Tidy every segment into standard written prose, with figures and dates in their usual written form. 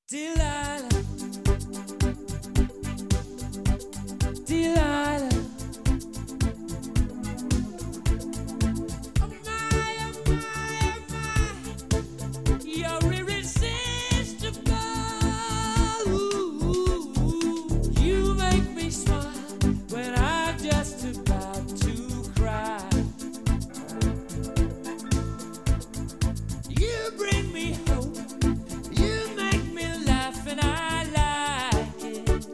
Delilah, Delilah, oh my, oh my, oh my, you're irresistible. Ooh, you make me smile when I'm just about to cry. You bring me hope. You make me laugh and I like it.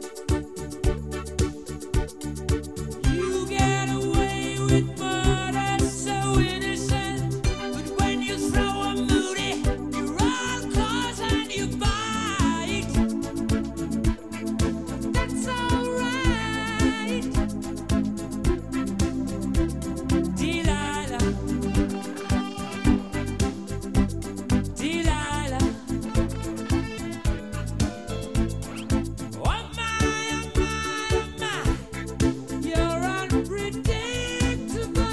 You get away with murder so innocent, but when you throw a moody, you're all claws and you bite. That's alright, Delilah, Delilah. Oh my, oh my, oh my, you're unpredictable.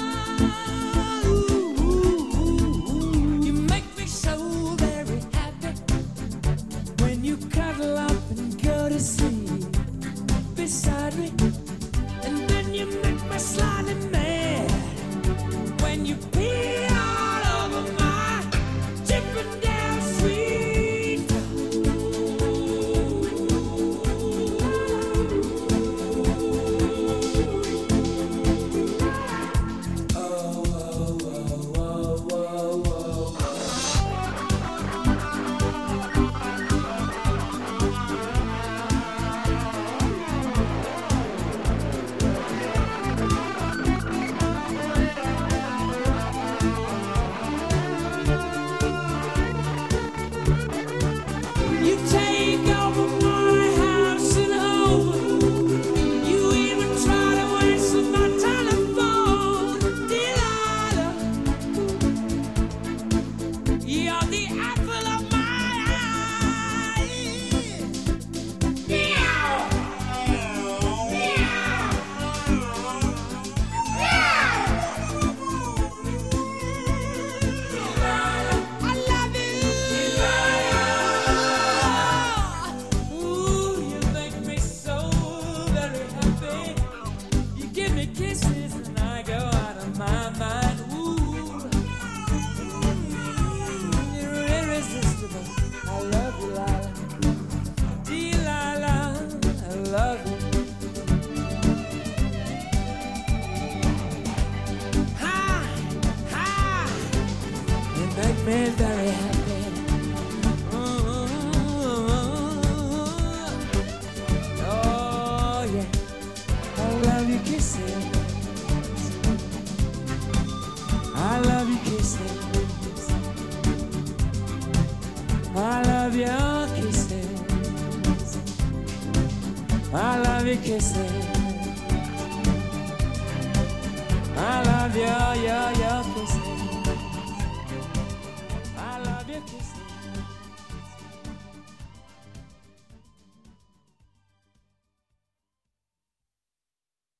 You make me so very happy when you cuddle up and go to sleep beside me, and then you make me slightly mad when you pee all over my Chippendale sweet. You take over my house and home. You even try to answer my telephone, Delilah. You're the apple of my eye. Meow, I love you. Ooh, you make me so very happy. You give me kisses and I go out of my mind. Ooh, you're irresistible. I love you, Lila. Delilah, I love you. Hi, hi, you make me very happy. Oh yeah, I love your kisses. I love your kisses. I love your kisses. I love your kisses. I love your kisses. I love your kisses.